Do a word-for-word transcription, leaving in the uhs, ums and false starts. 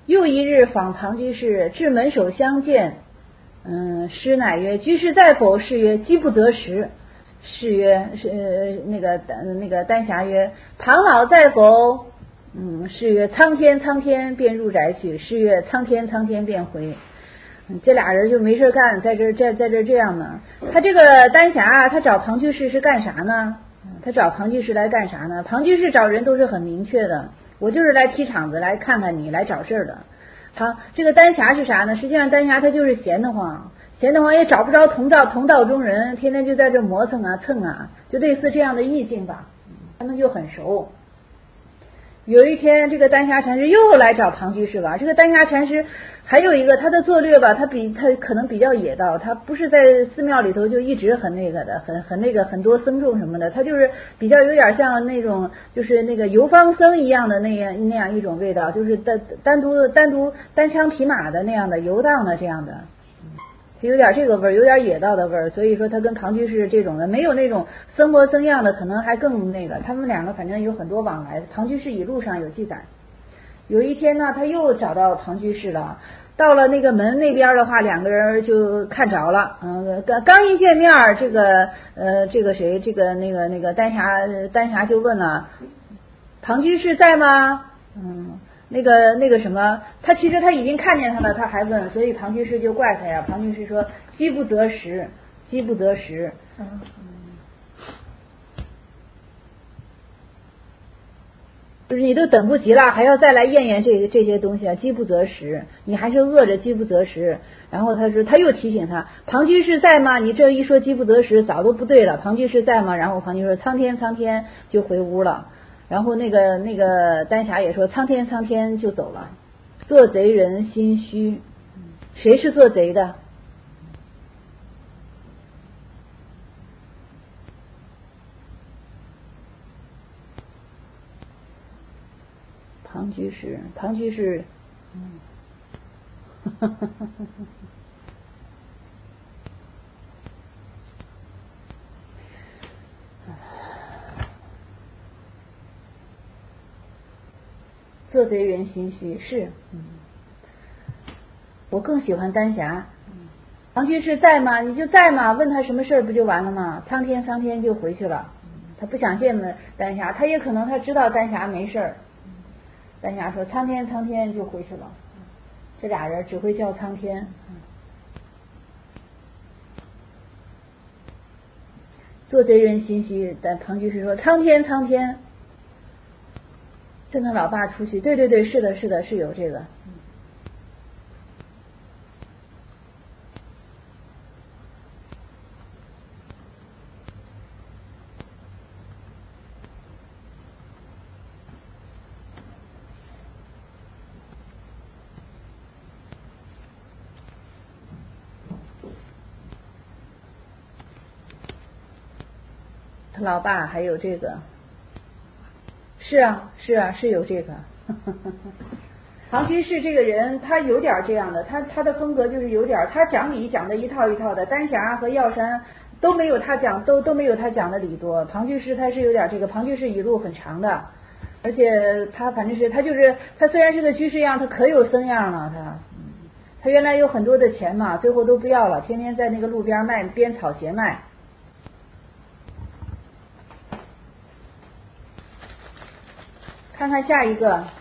又一日访庞居士，至门首相见。嗯，师乃曰：居士在否？士曰：饥不择食。士曰：是、呃、那个那个丹霞曰：庞老在否？嗯，士曰：苍天苍天，便入宅去。士曰：苍天苍天，便回。嗯、这俩人就没事干，在这在在这这样呢。他这个丹霞，他找庞居士是干啥呢？他找庞居士来干啥呢？庞居士找人都是很明确的，我就是来踢场子，来看看你，来找事儿的。好，这个丹霞是啥呢？实际上丹霞他就是闲得慌，闲得慌也找不着同道同道中人，天天就在这磨蹭啊蹭啊，就类似这样的意境吧，他们就很熟。有一天，这个丹霞禅师又来找庞居士了。这个丹霞禅师还有一个他的策略吧，他比他可能比较野道，他不是在寺庙里头就一直很那个的，很很那个很多僧众什么的，他就是比较有点像那种就是那个游方僧一样的那样那样一种味道，就是单单独单独单枪匹马的那样的游荡的这样的。就有点这个味儿，有点野道的味儿，所以说他跟庞居士这种的没有那种僧模僧样的，可能还更那个。他们两个反正有很多往来。庞居士语录上有记载，有一天呢，他又找到庞居士了。到了那个门那边的话，两个人就看着了。嗯，刚刚一见面，这个呃，这个谁，这个那个那个丹霞丹霞就问了：庞居士在吗？嗯。那个那个什么，他其实他已经看见他了，他还问，所以庞居士就怪他呀。庞居士说：饥不择食，饥不择食。嗯，就是你都等不及了，还要再来验验这这些东西啊，饥不择食，你还是饿着饥不择食。然后他说，他又提醒他：庞居士在吗？你这一说饥不择食，早都不对了。庞居士在吗？然后庞居士说：苍天苍天，就回屋了。然后那个那个丹霞也说苍天苍天，就走了。做贼人心虚，谁是做贼的？庞居士，庞居士，嗯，做贼人心虚是，嗯，我更喜欢丹霞。庞居士在吗？你就在吗？问他什么事儿不就完了吗？苍天苍天就回去了。他不想见丹霞，他也可能他知道丹霞没事儿。丹霞说苍天苍天就回去了。这俩人只会叫苍天。做贼人心虚，但庞居士说苍天苍天。跟他老爸出去，对对对，是的是的，是有这个。他老爸还有这个。是啊是啊是有这个。庞居士这个人他有点这样的，他他的风格就是有点，他讲理讲的一套一套的，丹霞和药山都没有他讲都都没有他讲的理多。庞居士他是有点这个，庞居士语录很长的，而且他反正是他就是他虽然是个居士样，他可有僧样了。他他原来有很多的钱嘛，最后都不要了，天天在那个路边卖编草鞋卖。看看下一个。